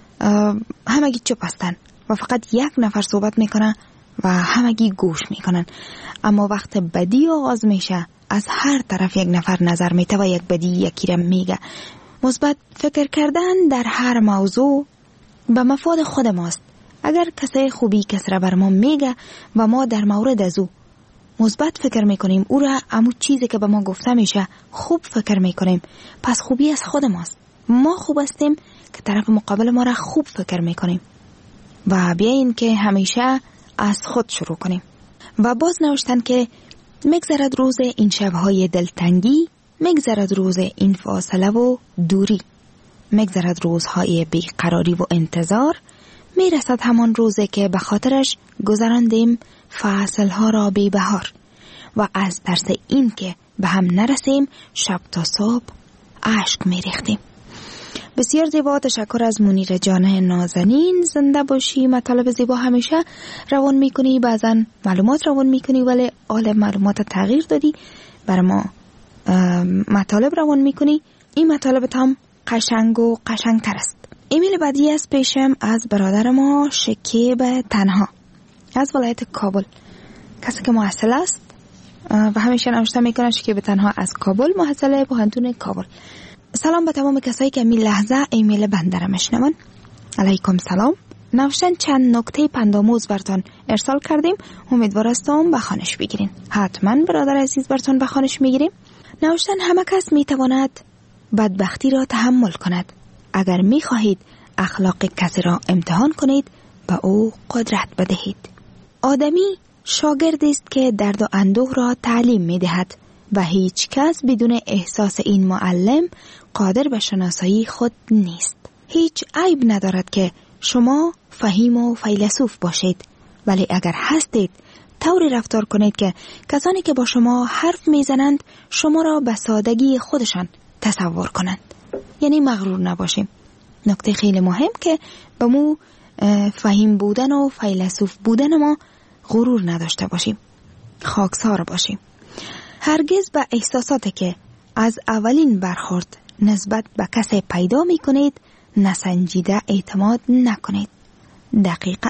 J: همگی چپ هستن و فقط یک نفر صحبت میکنه و همگی گوش میکنن، اما وقت بدی آغاز میشه از هر طرف یک نفر نظر میته و یک بدی یکی را میگه. مثبت فکر کردن در هر موضوع به مفاد خود ماست. اگر کسی خوبی کسی را بر ما میگه و ما در مورد از او مثبت فکر میکنیم، او را همون چیزی که به ما گفته میشه خوب فکر میکنیم، پس خوبی از خود ماست. ما خوب هستیم که طرف مقابل ما را خوب فکر میکنیم و بیاین که همیشه از خود شروع کنیم. و باز نوشتن که مگذرد روز این شبهای دلتنگی، مگذرد روز این فاصله و دوری، مگذرد روزهای بیقراری و انتظار، میرسد همان روزی که به خاطرش گذراندیم فصلها را بی بهار و از ترس این که به هم نرسیم شب تا صبح اشک میریختیم. بسیار زیبا. تشکر از منیر جان نازنین. زنده باشی. مطالب زیبا همیشه روان میکنی، بعضا معلومات روان میکنی ولی حال معلومات تغییر دادی، بر ما مطالب روان میکنی. این مطالب هم قشنگ و قشنگتر است. ایمیل بعدی از پیشم از برادر ما شکیب تنها از ولایت کابل، کسی که محصل است و همیشه نوشته میکنه شکیب تنها از کابل، محصل پوهنتون کابل. سلام به تمام کسایی که می لحظه ایمیل بنده را میشنون. علیکم سلام. نوشتن چند نکته پندآموز براتون ارسال کردیم، امیدوار هستم به خوانش بگیرین. حتما برادر عزیز براتون به خوانش میگیریم. نوشتن همه کس میتواند بدبختی را تحمل کند. اگر میخواهید اخلاق کسی را امتحان کنید به او قدرت بدهید. آدمی شاگرد است که درد و اندوه را تعلیم میدهد و هیچ کس بدون احساس این معلم قادر به شناسایی خود نیست. هیچ عیب ندارد که شما فهیم و فیلسوف باشید، ولی اگر هستید طوری رفتار کنید که کسانی که با شما حرف میزنند شما را به سادگی خودشان تصور کنند. یعنی مغرور نباشیم. نکته خیلی مهم که به مو فهیم بودن و فیلسوف بودن ما غرور نداشته باشیم، خاکسار باشیم. هرگز به احساساتی که از اولین برخورد نسبت به کسی پیدا می کنید نسنجیده اعتماد نکنید. دقیقاً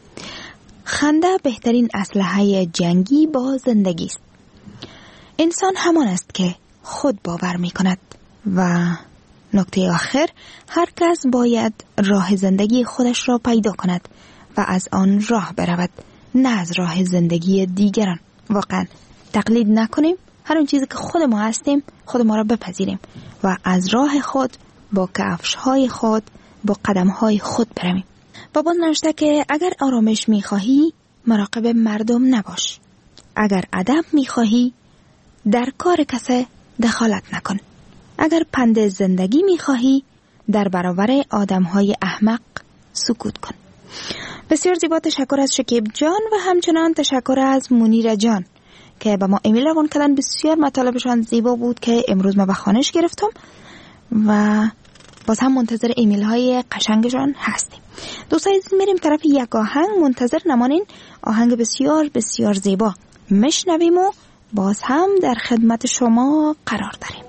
J: خنده بهترین اسلحه جنگی با زندگی است. انسان همان است که خود باور می کند. و نکته آخر، هر کس باید راه زندگی خودش را پیدا کند و از آن راه برود، نه از راه زندگی دیگران. واقعاً تقلید نکنیم، هر اون چیزی که خود ما هستیم خود ما را بپذیریم و از راه خود با کفش‌های خود با قدم‌های خود برویم. بابا نوشته که اگر آرامش می‌خواهی مراقب مردم نباش. اگر ادب می‌خواهی در کار کسی دخالت نکن. اگر پند زندگی می‌خواهی در برابر آدم‌های احمق سکوت کن. بسیار زیبا. تشکر از شکیب جان و همچنان تشکر از منیر جان که به ما ایمیل روان کردن. بسیار مطالبشان زیبا بود که امروز ما به خوانش گرفتم و باز هم منتظر ایمیل های قشنگشان هستیم. دوستان عزیز، میریم طرف یک آهنگ، منتظر نمانین. آهنگ بسیار بسیار زیبا میشنویم و باز هم در خدمت شما قرار داریم.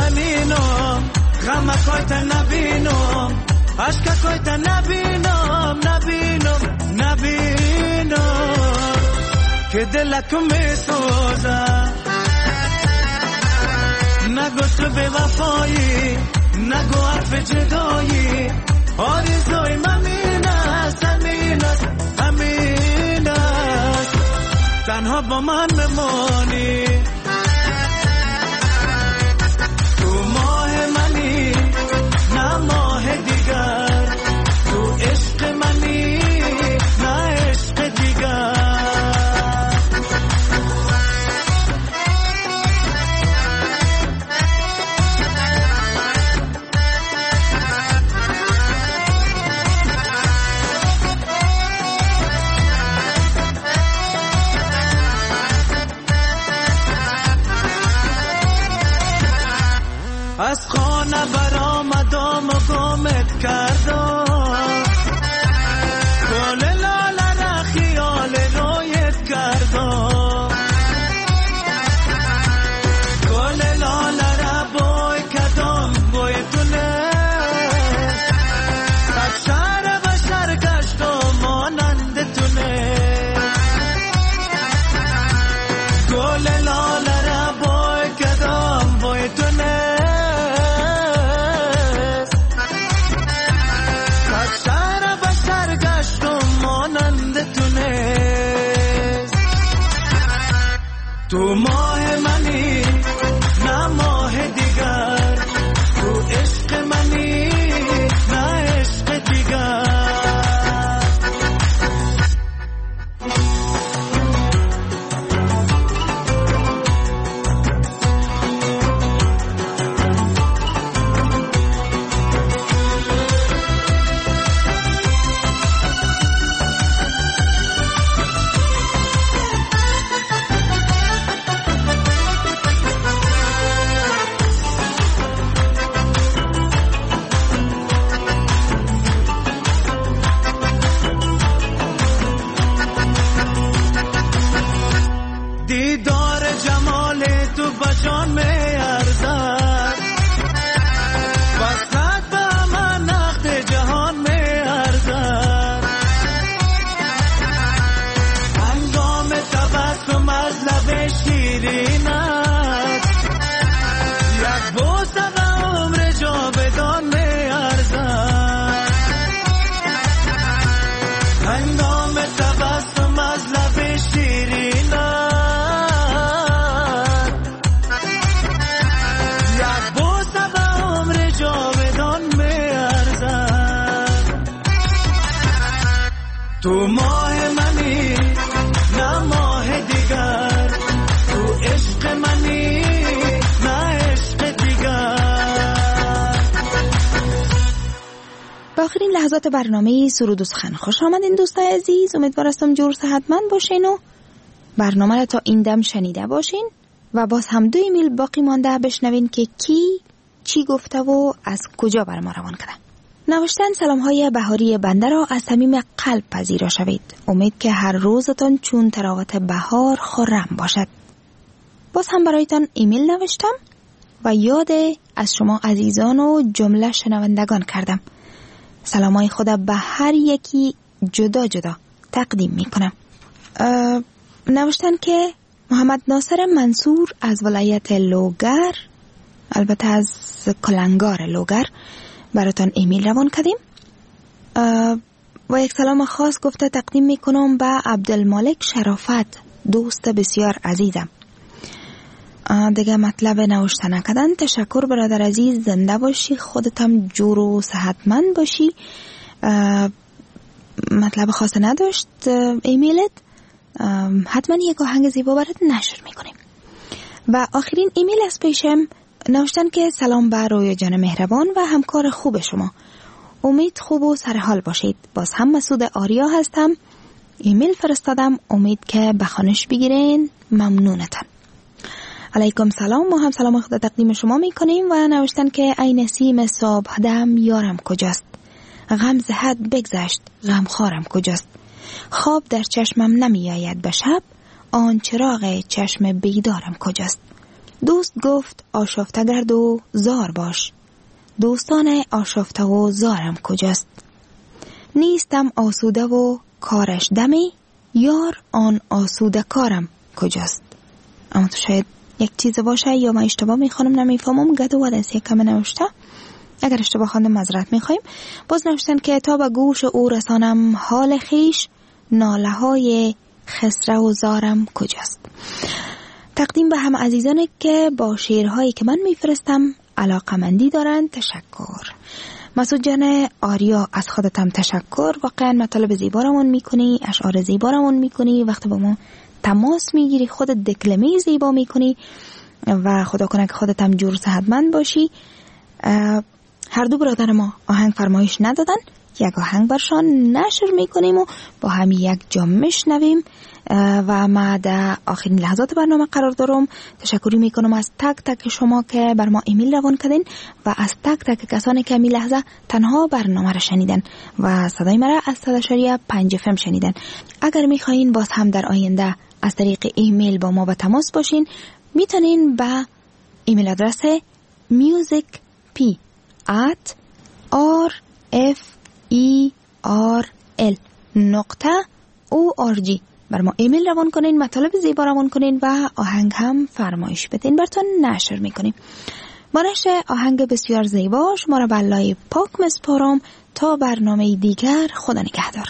K: غم کویت نبینم، عشق کویت نبینم،
I: که دلتو میسوزم. نگو تو به وفایی، نگو حرف جدایی، آرزوی من این است، همین است، همین است، تنها با من بمانی. تو ماه منی نه ماه دیگر، تو عشق منی نه عشق دیگر. از خانه برآمدم و گمت کردم، گل لاله را خیال رویت کردم، گل لاله را بوی کردم، بوی تونه از شهر بشر گشتم مانند تونه، گل لاله را بوی کردم، بوی تونه تو ماه منی نه ماه دیگر، تو عشق منی نه عشق دیگر. دیدار جمال تو بجان می ارزد، وسط به من نقد جهان می ارزد، هنگام تبسم از لب شیرینت، یک بوسه به عمر جاودان می ارزد، هنگام تبسم از لب شیرینت، تو ماه منی نه ماه دیگر، تو عشق منی نه عشق دیگر.
J: با آخرین لحظات برنامه سرود و سخن خوش آمدین دوستای عزیز. امیدوار هستم جور صحتمند باشین و برنامه را تا این دم شنیده باشین و باز هم 2 ایمیل باقی مانده بشنوین که کی چی گفته و از کجا بر ما روان کرده. نوشتن سلام‌های بهاری بنده را از صمیم قلب پذیرا شوید. امید که هر روزتان چون تراوت بهار خرم باشد. باز هم برایتان ایمیل نوشتم و یاد از شما عزیزان و جمله شنوندگان کردم. سلام‌های خود به هر یکی جدا جدا تقدیم میکنم. نوشتن که محمد ناصر منصور از ولایت لوگر، البته از کلنگار لوگر، براتان ایمیل روان کردیم و یک سلام خاص گفته تقدیم میکنم به عبدالمالک شرافت، دوست بسیار عزیزم. دیگه مطلب نوشته نکردن. تشکر برادر عزیز، زنده باشی، خودت هم جور و صحتمند باشی. مطلب خاص نداشت ایمیلت، حتما یک آهنگ زیبا برات نشر میکنیم. و آخرین ایمیل از پیشم نوشتن که سلام بر رویا جان مهربان و همکار خوب شما، امید خوب و سرحال باشید. باز هم مسعود آریا هستم، ایمیل فرستادم، امید که بخوانش بگیرین، ممنونتم. علیکم سلام، ما هم سلام خدا تقدیم شما میکنیم و نوشتن که ای نسیم صبح دم یارم کجاست، غم ز حد بگذشت غم خارم کجاست، خواب در چشمم نمی آید به شب، آن چراغ چشم بیدارم کجاست. دوست گفت آشفته گرد و زار باش، دوستان آشفته و زارم کجاست. نیستم آسوده و کارش دمی، یار آن آسوده کارم کجاست. اما تو شاید یک چیز باشه یا من اشتباه میخوانم نمیفهمم. گد و ودنس یک کم نوشته. اگر اشتباه خواندم معذرت میخوایم. باز نوشتن که تا به گوش او رسانم حال خیش، ناله های خسرو و زارم کجاست. تقدیم به همه عزیزانی که با شعرهایی که من میفرستم علاقمندی دارند. تشکر. مسعود جان آریا، از خودتم تشکر. واقعا مطالب زیبارمون میکنی، اشعار زیبارمون میکنی، وقتی با ما تماس میگیری خودت دکلمه زیبا میکنی و خدا کنه که خودتم جور صحتمند باشی. هر دو برادر ما آهنگ فرمایش ندادن، یک آهنگ برشان نشر میکنیم و با هم یک جا میشنویم و ما در آخرین لحظات برنامه قرار دارم. تشکری میکنم از تک تک شما که بر ما ایمیل روان کردین و از تک تک کسانی که می لحظه تنها برنامه را شنیدن و صدای مرا از 100.5 FM شنیدن. اگر میخواین باز هم در آینده از طریق ایمیل با ما به تماس باشین، میتونین به ایمیل آدرس musicp@rferl.org بر ما ایمیل روان کنین، مطالب زیبا روان کنین و آهنگ هم فرمایش بدین، براتون نشر میکنیم. با نشر آهنگ بسیار زیبا شما را به الله پاک مسپارم تا برنامه دیگر. خدا نگهدار.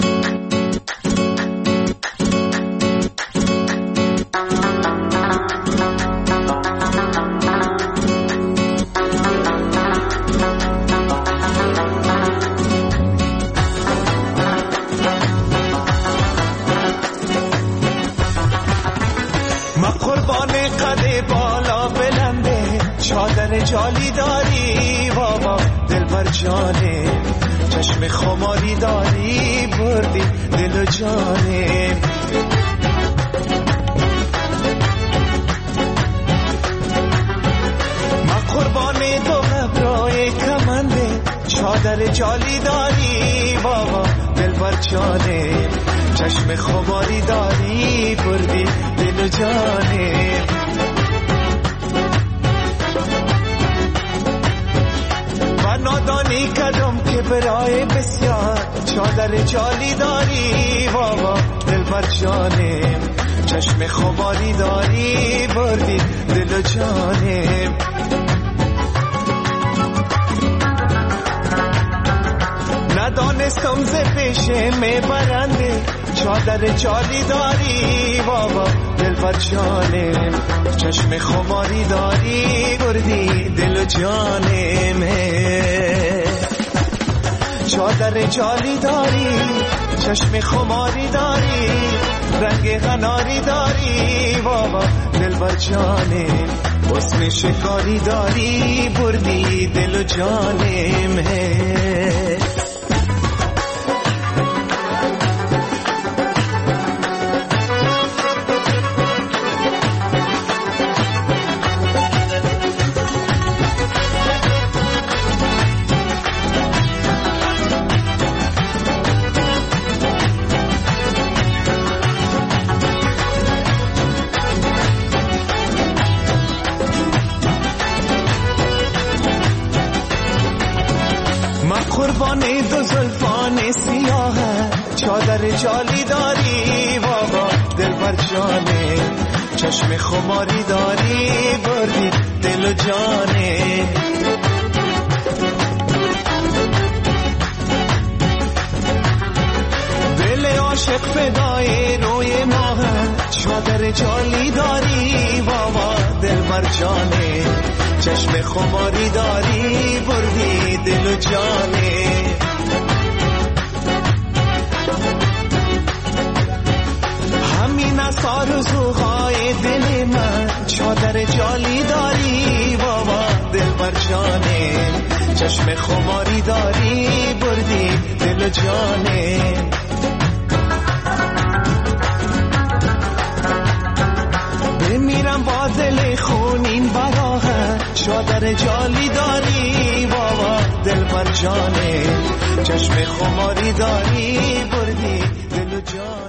I: چادر جالی داری بابا دلبر جانه، چشم خماری داری بردی دل و جانه. ما قربان دو ابروی کمنده، چادر جالی داری بابا دلبر جانه، چشم خماری داری بردی دل و جانه. نادانی کردم که برای بسیار چادر جالی داری بابا دلبر جانه، چشم خماری داری بردی دل و جانه. ندانستم ز پیشه میبرنده، چادر جالی داری بابا دلبر جانه، چشم خماری داری بردی دل و جانه. چادر جالی داری، چشم خماری داری، رنگ غناری داری بابا دلبر جانه، حسن شکاری داری بردی دل و جانه. قربانی دو زلفان سیاه، چادر جالی داری بابا دلبر جانه، چشم خماری داری بردی دل و جانه. دل عاشق فدای روی ماه، چادر جالی داری بابا دلبر جانه، چشم خماری داری بردی دل و جانه. همین از آرزوهای دل من، چادر جالی داری بابا دلبر جانه، چشم خماری داری بردی دل و جانه. بمیرم با دل خونین براه، چادر جالی داری بابا دلبر جانه، چشم خماری داری بردی دل و جانه.